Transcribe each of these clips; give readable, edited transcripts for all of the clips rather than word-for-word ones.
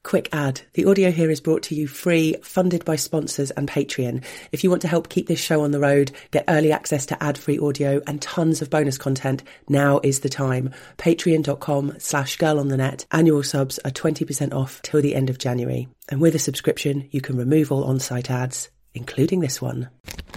Quick ad. The audio here is brought to you free, funded by sponsors and Patreon. If you want to help keep this show on the road, get early access to ad-free audio and tons of bonus content, now is the time. Patreon.com/girlonthenet. Annual subs are 20% off till the end of January. And with a subscription, you can remove all on-site ads, including this one.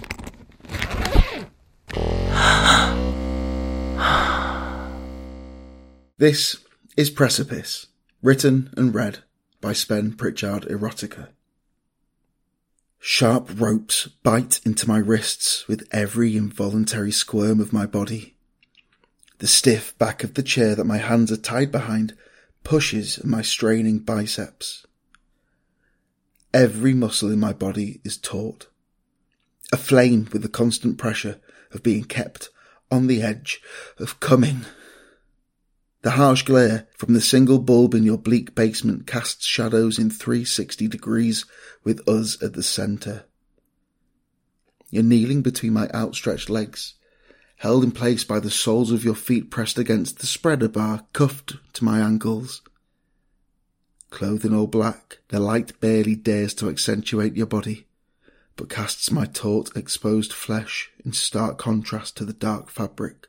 This is Precipice, written and read by Sven Pritchard Erotica. Sharp ropes bite into my wrists with every involuntary squirm of my body. The stiff back of the chair that my hands are tied behind pushes at my straining biceps. Every muscle in my body is taut, aflame with the constant pressure of being kept on the edge of coming. The harsh glare from the single bulb in your bleak basement casts shadows in 360 degrees with us at the centre. You're kneeling between my outstretched legs, held in place by the soles of your feet pressed against the spreader bar cuffed to my ankles. Clothed in all black, the light barely dares to accentuate your body, but casts my taut, exposed flesh in stark contrast to the dark fabric.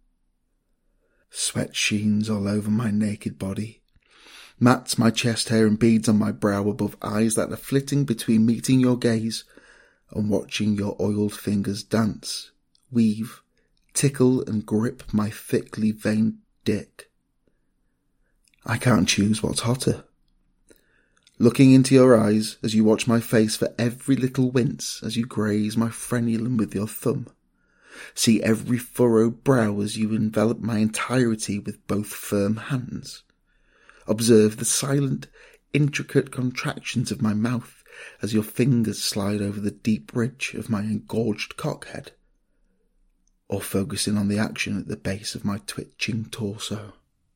Sweat sheens all over my naked body, mats my chest hair and beads on my brow above eyes that are flitting between meeting your gaze and watching your oiled fingers dance, weave, tickle and grip my thickly veined dick. I can't choose what's hotter. Looking into your eyes as you watch my face for every little wince as you graze my frenulum with your thumb. See every furrowed brow as you envelop my entirety with both firm hands. Observe the silent, intricate contractions of my mouth as your fingers slide over the deep ridge of my engorged cockhead, or focusing on the action at the base of my twitching torso.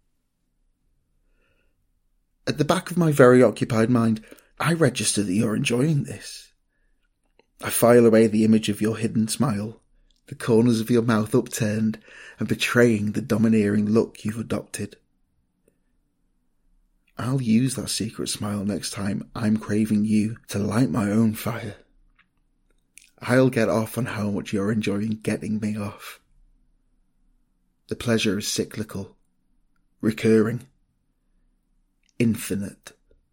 At the back of my very occupied mind, I register that you're enjoying this. I file away the image of your hidden smile, the corners of your mouth upturned and betraying the domineering look you've adopted. I'll use that secret smile next time I'm craving you to light my own fire. I'll get off on how much you're enjoying getting me off. The pleasure is cyclical, recurring, infinite.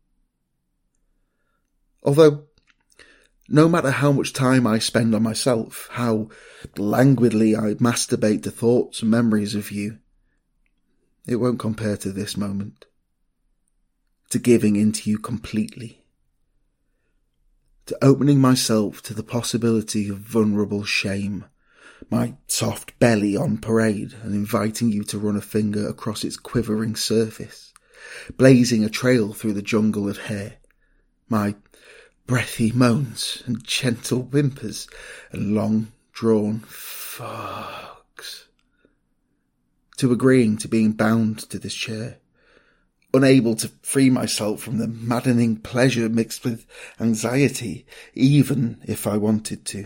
Although, no matter how much time I spend on myself, how languidly I masturbate to thoughts and memories of you, it won't compare to this moment, to giving into you completely, to opening myself to the possibility of vulnerable shame, my soft belly on parade and inviting you to run a finger across its quivering surface, blazing a trail through the jungle of hair, my breathy moans and gentle whimpers and long-drawn fucks, to agreeing to being bound to this chair, unable to free myself from the maddening pleasure mixed with anxiety, even if I wanted to.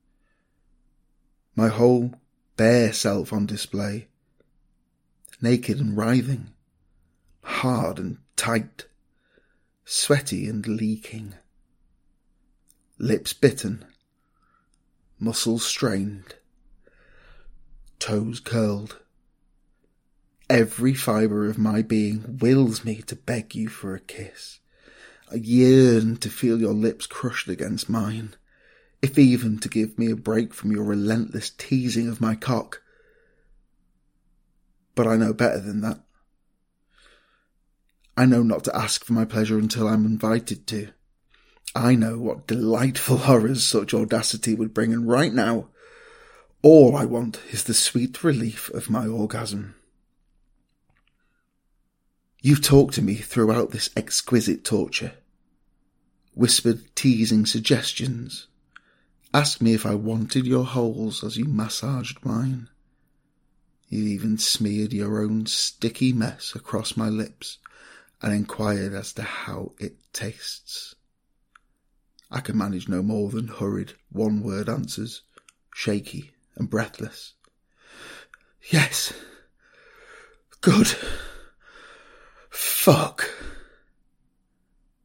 My whole bare self on display, naked and writhing, hard and tight, sweaty and leaking. Lips bitten, muscles strained, toes curled. Every fibre of my being wills me to beg you for a kiss. I yearn to feel your lips crushed against mine, if even to give me a break from your relentless teasing of my cock. But I know better than that. I know not to ask for my pleasure until I'm invited to. I know what delightful horrors such audacity would bring, and right now, all I want is the sweet relief of my orgasm. You've talked to me throughout this exquisite torture, whispered teasing suggestions, asked me if I wanted your holes as you massaged mine. You even smeared your own sticky mess across my lips and inquired as to how it tastes. I can manage no more than hurried, one-word answers, shaky and breathless. Yes. Good. Fuck.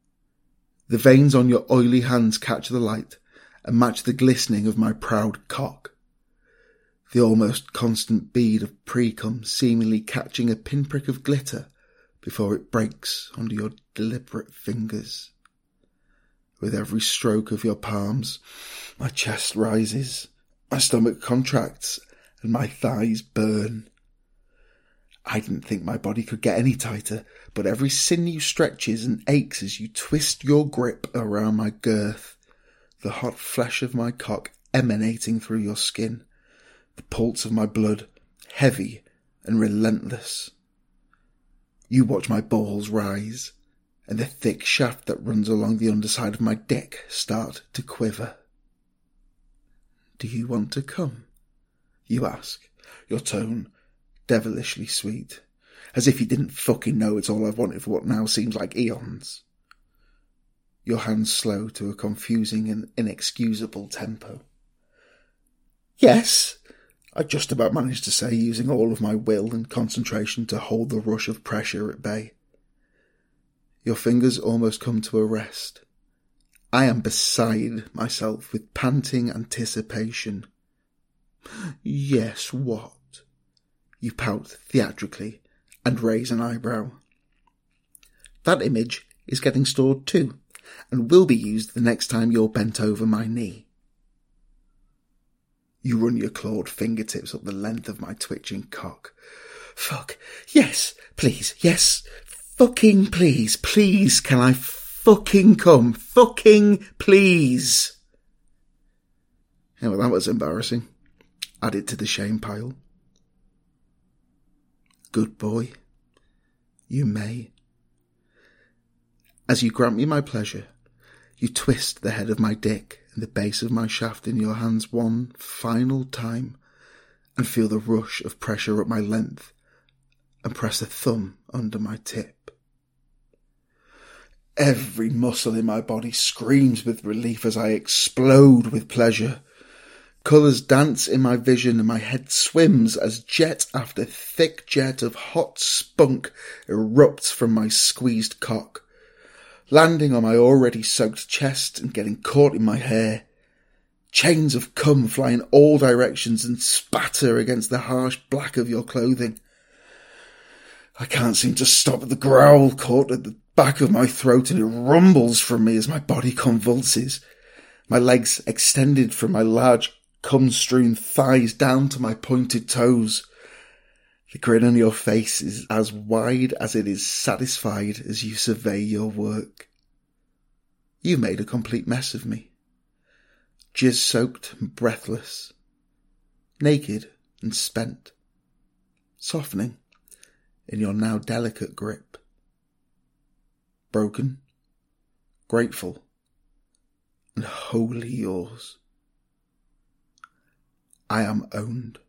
The veins on your oily hands catch the light and match the glistening of my proud cock. The almost constant bead of pre-cum seemingly catching a pinprick of glitter before it breaks under your deliberate fingers. With every stroke of your palms, my chest rises, my stomach contracts, and my thighs burn. I didn't think my body could get any tighter, but every sinew stretches and aches as you twist your grip around my girth, the hot flesh of my cock emanating through your skin, the pulse of my blood heavy and relentless. You watch my balls rise, and the thick shaft that runs along the underside of my dick start to quiver. "Do you want to come?" you ask, your tone devilishly sweet, as if you didn't fucking know it's all I've wanted for what now seems like eons. Your hands slow to a confusing and inexcusable tempo. "Yes," I just about managed to say, using all of my will and concentration to hold the rush of pressure at bay. Your fingers almost come to a rest. I am beside myself with panting anticipation. "Yes, what?" You pout theatrically and raise an eyebrow. "That image is getting stored too, and will be used the next time you're bent over my knee." You run your clawed fingertips up the length of my twitching cock. "Fuck, yes, please, yes, fucking please, please, can I fucking come? Fucking please." Yeah, well, that was embarrassing. Add it to the shame pile. "Good boy, you may." As you grant me my pleasure, you twist the head of my dick and the base of my shaft in your hands one final time and feel the rush of pressure up my length and press a thumb under my tip. Every muscle in my body screams with relief as I explode with pleasure. Colours dance in my vision and my head swims as jet after thick jet of hot spunk erupts from my squeezed cock, landing on my already soaked chest and getting caught in my hair. Chains of cum fly in all directions and spatter against the harsh black of your clothing. I can't seem to stop the growl caught at the back of my throat, and it rumbles from me as my body convulses, my legs extended from my large cum-strewn thighs down to my pointed toes. The grin on your face is as wide as it is satisfied as you survey your work. You made a complete mess of me, jizz-soaked and breathless, naked and spent, softening in your now delicate grip. Broken, grateful, and wholly yours. I am owned.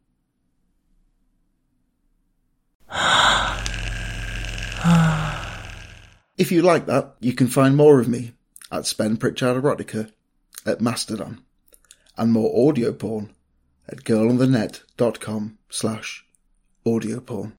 If you like that, you can find more of me at Spen Pritchard Erotica at Mastodon, and more audio porn at girlonthenet.com/audioporn.